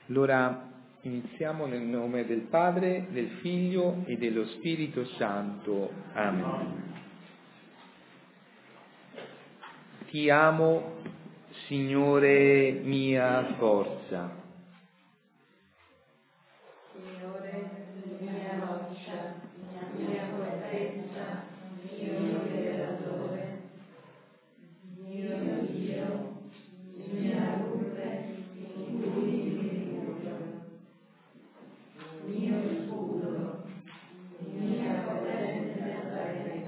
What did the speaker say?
Allora iniziamo nel nome del Padre, del Figlio e dello Spirito Santo. Amen. Ti amo, Signore mia forza. Signore, mia roccia,